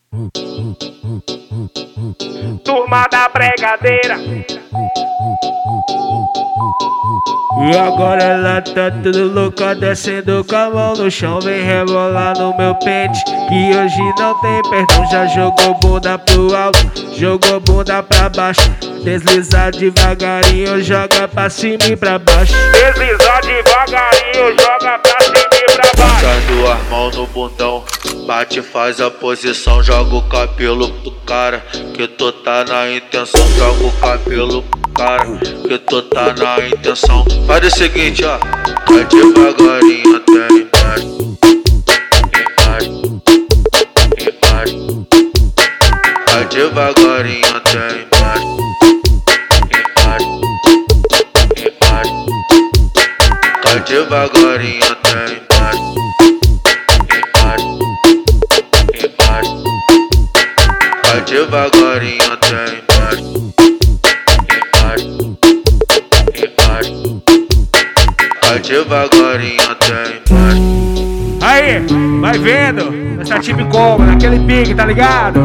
Turma da bregadeira. E agora ela tá tudo louca, descendo com a mão no chão. Vem rebolar no meu pente, que hoje não tem perdão. Já jogou bunda pro alto, jogou bunda pra baixo. Deslizar devagarinho, joga pra cima e pra baixo. Deslizar devagarinho, joga pra cima e pra baixo. As duas mãos no bundão, bate, faz a posição. Joga o cabelo pro cara, que tu tá na intenção. Joga o cabelo pro cara, que tu tá na intenção. Faz o seguinte, ó, vai devagarinho até embaixo. Vai devagarinho até embaixo. Vai devagarinho até embaixo. Vai devagarinho até embaixo. Vai devagarinho até embaixo. Aí, vai vendo, essa time como, naquele pique, tá ligado?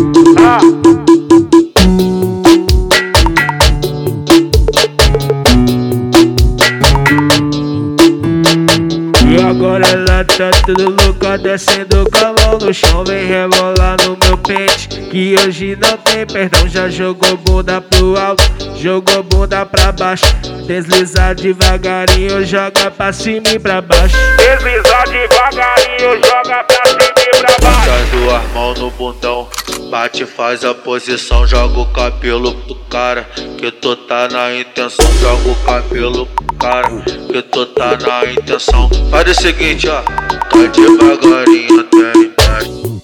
E agora ela tá tudo louca, descendo com a mão no chão. Vem rebolar no meu pente, que hoje não tem perdão. Já jogou bunda pro alto, jogou bunda pra baixo. Deslizar devagarinho, joga pra cima e pra baixo. Deslizar devagarinho, joga pra cima e pra baixo. As duas mãos no bundão, bate, faz a posição. Joga o cabelo pro cara, que tu tá na intenção. Joga o cabelo pro cara, que tu tá na intenção. Faz o seguinte, ó, vai devagarinho até embaixo.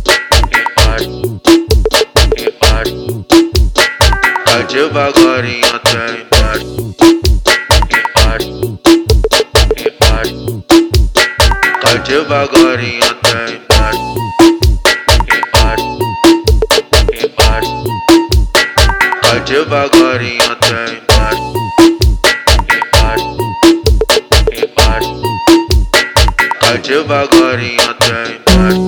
Vai devagarinho até embaixo. Vai devagarinho até embaixo. Vai devagarinho até embaixo. Vai devagarinho até embaixo.